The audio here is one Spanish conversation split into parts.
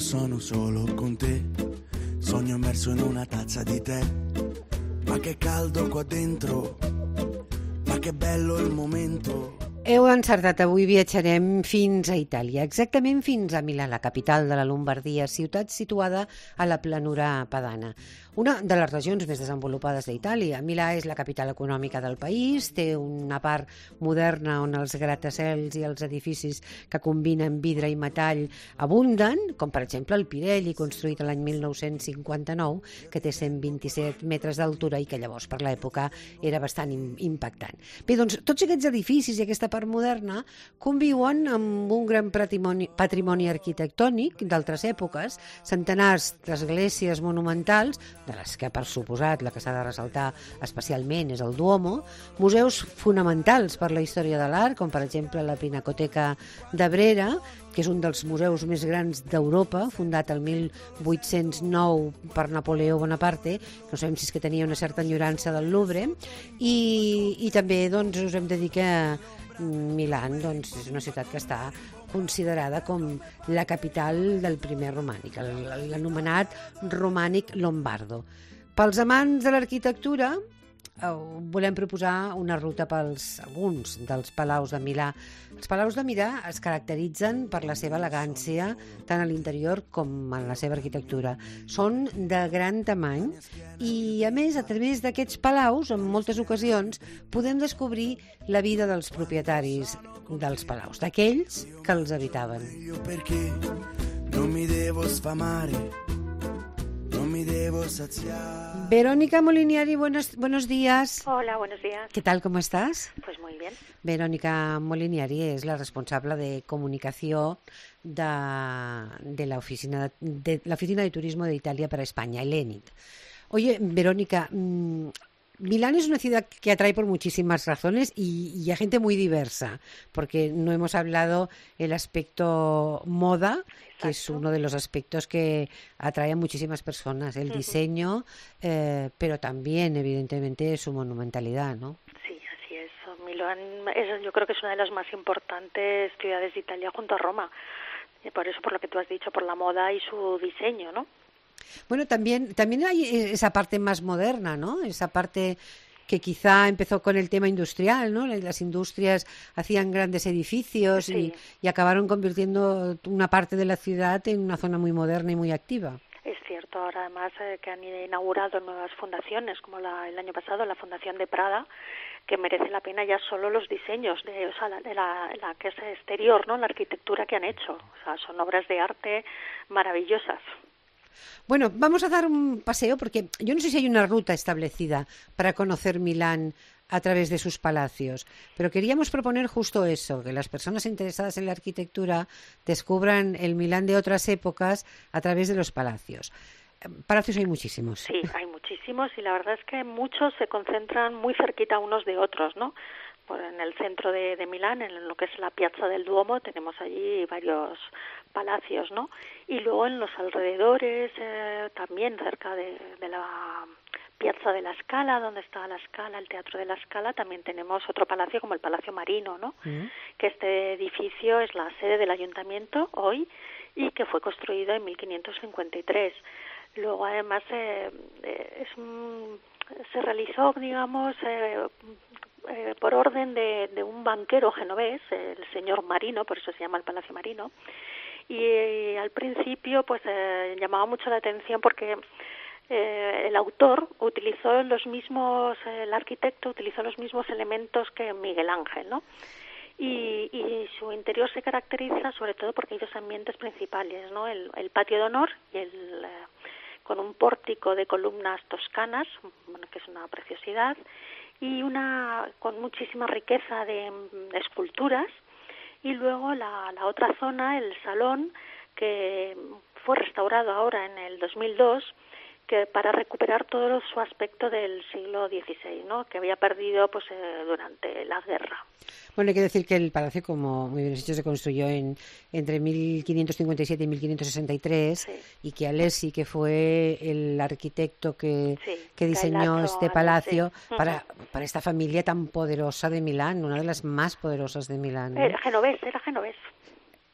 sono solo con te, sogno immerso in una tazza di tè, ma che caldo qua dentro, ma che bello il momento. Heu encertat, avui viatjarem fins a Itàlia, exactament fins a Milà, la capital de la Lombardia, ciutat situada a la planura padana. Una de les regions més desenvolupades d'Itàlia. Milà és la capital econòmica del país, té una part moderna on els gratacels i els edificis que combinen vidre i metall abunden, com per exemple el Pirelli, construït l'any 1959, que té 127 metres d'altura i que llavors per l'època era bastant impactant. Bé, doncs tots aquests edificis i aquesta part moderna conviuen amb un gran patrimoni arquitectònic d'altres èpoques, centenars d'esglésies monumentals, de les que, per suposat, la que s'ha de ressaltar especialment és el Duomo, museus fonamentals per la història de l'art, com per exemple la Pinacoteca de Brera, que és un dels museus més grans d'Europa, fundat el 1809 per Napoleó Bonaparte, no sabem si és que tenia una certa enyorança del Louvre, i també doncs, us hem de dir que Milà doncs, és una ciutat que està considerada com la capital del primer romànic, l'anomenat romànic lombardo. Pels amants de l'arquitectura, volem proposar una ruta pels alguns dels palaus de Milà. Els palaus de Milà es caracteritzen per la seva elegància tant a l'interior com en la seva arquitectura. Són de gran tamany i, a més, a través d'aquests palaus, en moltes ocasions, podem descobrir la vida dels propietaris dels palaus, d'aquells que els habitaven. Non mi devo sfamare. Verónica Moliniari, buenos días. Hola, buenos días. ¿Qué tal, cómo estás? Pues muy bien. Verónica Moliniari es la responsable de comunicación de la Oficina de Turismo de Italia para España, el ENIT. Oye, Verónica, Milán es una ciudad que atrae por muchísimas razones y a gente muy diversa, porque no hemos hablado el aspecto moda, que es uno de los aspectos que atrae a muchísimas personas, el diseño, pero también, evidentemente, su monumentalidad, ¿no? Sí, así es. Milán yo creo que es una de las más importantes ciudades de Italia junto a Roma. Y por eso, por lo que tú has dicho, por la moda y su diseño, ¿no? Bueno, también hay esa parte más moderna, ¿no? Esa parte que quizá empezó con el tema industrial, ¿no? Las industrias hacían grandes edificios y acabaron convirtiendo una parte de la ciudad en una zona muy moderna y muy activa. Es cierto, ahora además que han inaugurado nuevas fundaciones, como el año pasado la Fundación de Prada, que merece la pena ya solo los diseños de la que es exterior, ¿no? La arquitectura que han hecho. O sea, son obras de arte maravillosas. Bueno, vamos a dar un paseo porque yo no sé si hay una ruta establecida para conocer Milán a través de sus palacios, pero queríamos proponer justo eso, que las personas interesadas en la arquitectura descubran el Milán de otras épocas a través de los palacios. Palacios hay muchísimos. Sí, hay muchísimos y la verdad es que muchos se concentran muy cerquita unos de otros, ¿no? En el centro de Milán, en lo que es la Piazza del Duomo, tenemos allí varios palacios, ¿no? Y luego en los alrededores, también cerca de la Piazza de la Scala, donde está la Scala, el Teatro de la Scala, también tenemos otro palacio como el Palacio Marino, ¿no? Que este edificio es la sede del ayuntamiento hoy y que fue construido en 1553. Luego, además, se realizó, digamos, por orden de un banquero genovés, el señor Marino, por eso se llama el Palacio Marino, y al principio pues llamaba mucho la atención porque el autor utilizó el arquitecto utilizó los mismos elementos que Miguel Ángel, ¿no? Y su interior se caracteriza sobre todo porque hay dos ambientes principales, ¿no? El patio de honor y con un pórtico de columnas toscanas, bueno, que es una preciosidad, y con muchísima riqueza de esculturas, y luego la otra zona, el salón, que fue restaurado ahora en el 2002, que para recuperar todo su aspecto del siglo XVI, ¿no? Que había perdido pues durante la guerra. Bueno, hay que decir que el palacio, como muy bien has dicho, se construyó entre 1557 y 1563, y que Alessi, que fue el arquitecto que diseñó este palacio para esta familia tan poderosa de Milán, una de las más poderosas de Milán, ¿no? Era genovés.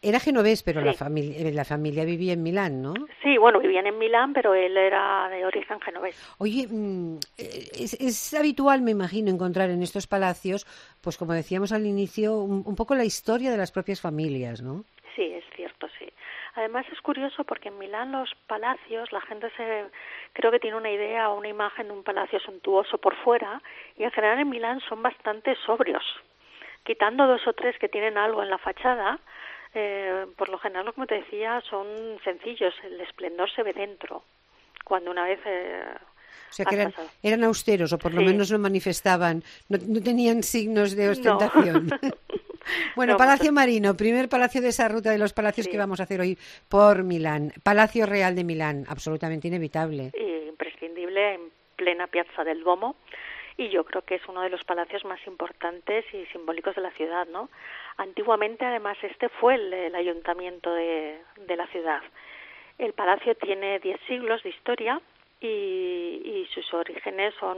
Era genovés, pero Sí. la familia vivía en Milán, ¿no? Sí, bueno, vivían en Milán, pero él era de origen genovés. Oye, es habitual, me imagino, encontrar en estos palacios, pues como decíamos al inicio, un poco la historia de las propias familias, ¿no? Sí, es cierto, sí. Además es curioso porque en Milán los palacios, la gente creo que tiene una idea o una imagen de un palacio suntuoso por fuera, y en general en Milán son bastante sobrios. Quitando 2 o 3 que tienen algo en la fachada, por lo general, como te decía, son sencillos. El esplendor se ve dentro, cuando una vez O sea, que has pasado. eran austeros, o por lo Sí. menos no manifestaban, no tenían signos de No. ostentación. Bueno, No, Palacio Marino, primer palacio de esa ruta de los palacios Sí. que vamos a hacer hoy por Milán. Palacio Real de Milán, absolutamente inevitable. Imprescindible en plena Piazza del Duomo, y yo creo que es uno de los palacios más importantes y simbólicos de la ciudad, ¿no? Antiguamente, además, este fue el ayuntamiento de la ciudad. El palacio tiene 10 siglos de historia y sus orígenes son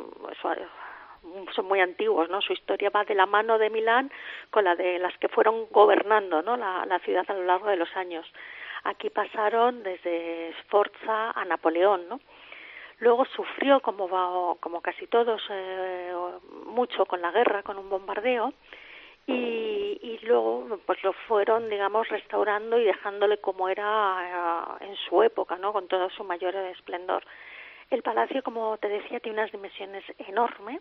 muy antiguos, ¿no? Su historia va de la mano de Milán con la de las que fueron gobernando, ¿no? la ciudad a lo largo de los años. Aquí pasaron desde Sforza a Napoleón, ¿no? Luego sufrió, como casi todos, mucho con la guerra, con un bombardeo, y luego pues lo fueron, digamos, restaurando y dejándole como era en su época, ¿no? Con todo su mayor esplendor. El palacio, como te decía, tiene unas dimensiones enormes,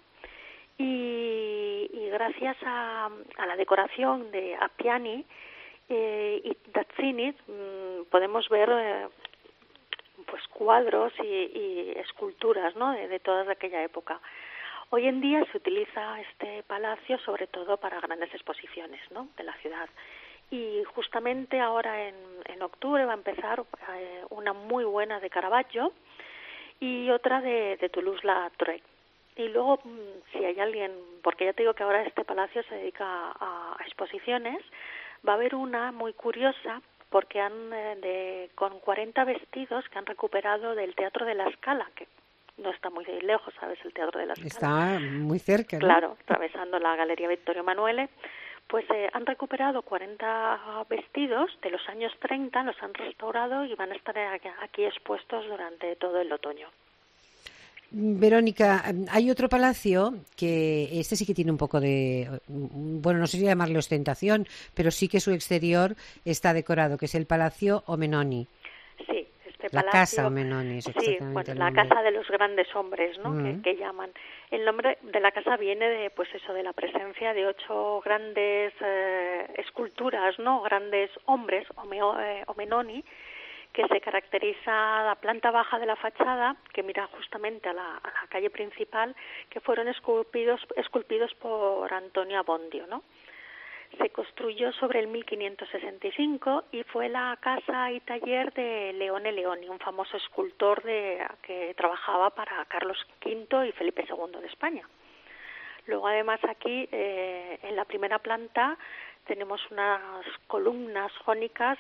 y gracias a la decoración de Appiani y Tazzini podemos ver pues cuadros y esculturas, ¿no? de toda aquella época. Hoy en día se utiliza este palacio sobre todo para grandes exposiciones, ¿no? de la ciudad. Y justamente ahora en octubre va a empezar una muy buena de Caravaggio y otra de Toulouse-Lautrec. Y luego, si hay alguien, porque ya te digo que ahora este palacio se dedica a exposiciones, va a haber una muy curiosa porque con 40 vestidos que han recuperado del Teatro de la Scala, que no está muy lejos, ¿sabes? El Teatro de la Scala. Está muy cerca, ¿no? Claro, atravesando la Galería Vittorio Emanuele. Pues han recuperado 40 vestidos de los años 30, los han restaurado y van a estar aquí expuestos durante todo el otoño. Verónica, hay otro palacio que este sí que tiene un poco de, bueno, no sé si llamarle ostentación, pero sí que su exterior está decorado, que es el Palacio Omenoni. Sí, este La palacio, casa Omenoni es sí, exactamente bueno, el la nombre. casa de los grandes hombres, ¿no? Que llaman. El nombre de la casa viene de, pues eso, de la presencia de 8 grandes esculturas, ¿no? Grandes hombres, Omenoni, que se caracteriza la planta baja de la fachada, que mira justamente a la calle principal, que fueron esculpidos por Antonio Abbondio, ¿no? Se construyó sobre el 1565 y fue la casa y taller de Leone Leoni, un famoso escultor que trabajaba para Carlos V y Felipe II de España. Luego, además, aquí en la primera planta tenemos unas columnas jónicas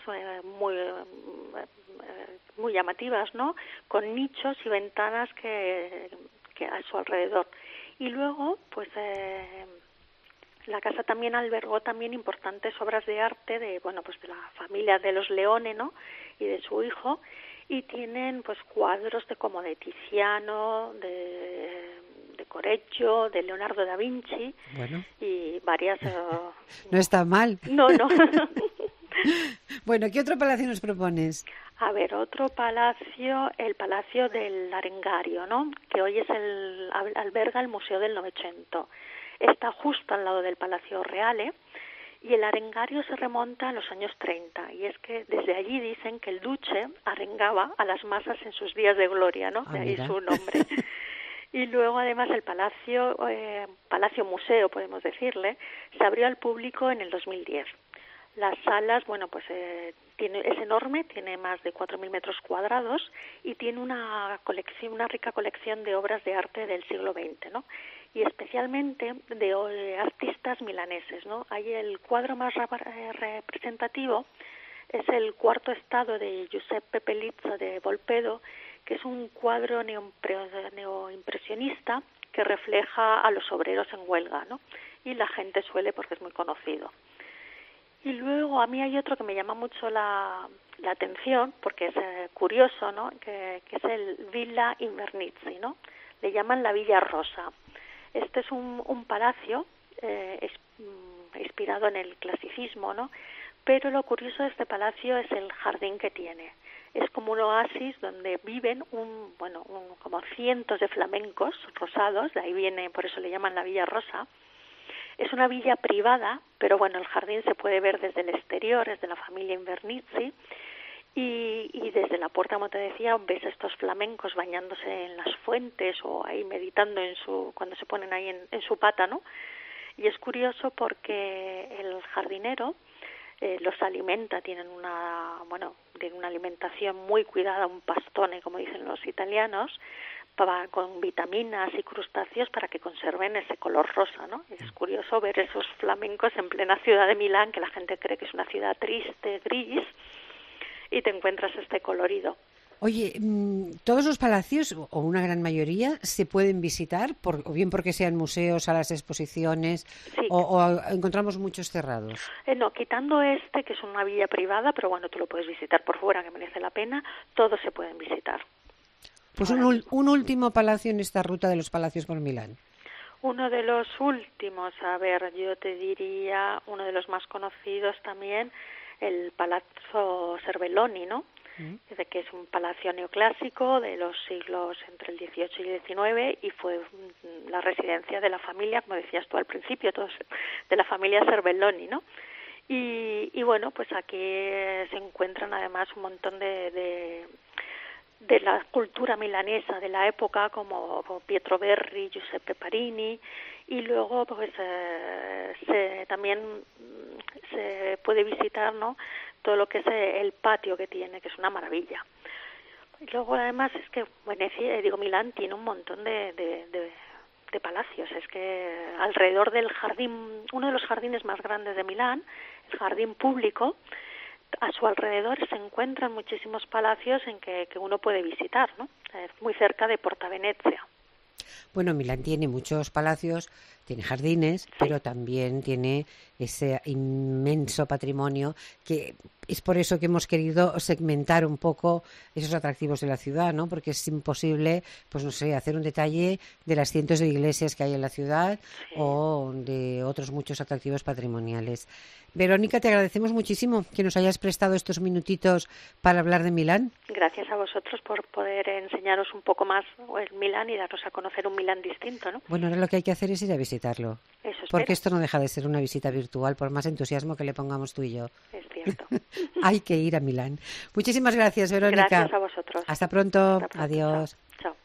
muy llamativas, ¿no? Con nichos y ventanas que a su alrededor. Y luego, pues la casa también albergó también importantes obras de arte de la familia de los Leone, ¿no? Y de su hijo, y tienen pues cuadros de Tiziano, de Correggio, de Leonardo da Vinci, bueno, y varias. no está mal. No. Bueno, ¿qué otro palacio nos propones? A ver, otro palacio, el Palacio del Arengario, ¿no? Que hoy alberga el Museo del Novecento. Está justo al lado del Palacio Reale, y el arengario se remonta a los años 30, y es que desde allí dicen que el duce arengaba a las masas en sus días de gloria, ¿no? De ahí su nombre. Y luego, además, el Palacio Museo, podemos decirle, se abrió al público en el 2010. Las salas, es enorme, tiene más de 4.000 metros cuadrados y tiene una rica colección de obras de arte del siglo XX, ¿no? Y especialmente de artistas milaneses, ¿no? Hay el cuadro más representativo, es el Cuarto Estado de Giuseppe Pellizzo de Volpedo, que es un cuadro neoimpresionista que refleja a los obreros en huelga, ¿no? Y la gente suele, porque es muy conocido. Y luego a mí hay otro que me llama mucho la atención, porque es curioso, ¿no? Que es el Villa Invernizzi, ¿no? Le llaman la Villa Rosa. Este es un palacio inspirado en el clasicismo, ¿no? Pero lo curioso de este palacio es el jardín que tiene. Es como un oasis donde viven como cientos de flamencos rosados, de ahí viene, por eso le llaman la Villa Rosa. Es una villa privada, pero bueno, el jardín se puede ver desde el exterior, es de la familia Invernizzi, y desde la puerta, como te decía, ves a estos flamencos bañándose en las fuentes o ahí meditando cuando se ponen ahí en su pata, ¿no? Y es curioso porque el jardinero los alimenta, tienen una alimentación muy cuidada, un pastone, como dicen los italianos, con vitaminas y crustáceos para que conserven ese color rosa, ¿no? Y es curioso ver esos flamencos en plena ciudad de Milán, que la gente cree que es una ciudad triste, gris, y te encuentras este colorido. Oye, ¿todos los palacios, o una gran mayoría, se pueden visitar, o bien porque sean museos, salas de exposiciones, sí, o encontramos muchos cerrados? No, quitando que es una villa privada, pero bueno, tú lo puedes visitar por fuera, que merece la pena, todos se pueden visitar. Pues un último palacio en esta ruta de los palacios por Milán. Uno de los últimos, a ver, yo te diría, uno de los más conocidos también, el Palazzo Serbelloni, ¿no? Que es un palacio neoclásico de los siglos entre el XVIII y el XIX y fue la residencia de la familia, como decías tú al principio, todos de la familia Serbelloni, ¿no? Y bueno, pues aquí se encuentran además un montón de la cultura milanesa de la época, como Pietro Verri, Giuseppe Parini, y luego pues también se puede visitar, ¿no?, todo lo que es el patio que tiene, que es una maravilla. Y luego además es que Milán tiene un montón de palacios. Es que alrededor del jardín, uno de los jardines más grandes de Milán, el jardín público, a su alrededor se encuentran muchísimos palacios en que uno puede visitar, ¿no? Es muy cerca de Porta Venezia. Bueno, Milán tiene muchos palacios, tiene jardines, sí, pero también tiene ese inmenso patrimonio, que es por eso que hemos querido segmentar un poco esos atractivos de la ciudad, ¿no? Porque es imposible, pues no sé, hacer un detalle de las cientos de iglesias que hay en la ciudad, sí, o de otros muchos atractivos patrimoniales. Verónica, te agradecemos muchísimo que nos hayas prestado estos minutitos para hablar de Milán. Gracias a vosotros por poder enseñaros un poco más el Milán y darnos a conocer un Milán distinto, ¿no? Bueno, ahora lo que hay que hacer es ir a visitarlo. Eso espero. Porque esto no deja de ser una visita virtual, por más entusiasmo que le pongamos tú y yo. Es cierto. Hay que ir a Milán. Muchísimas gracias, Verónica. Gracias a vosotros. Hasta pronto. Hasta pronto. Adiós. Chao.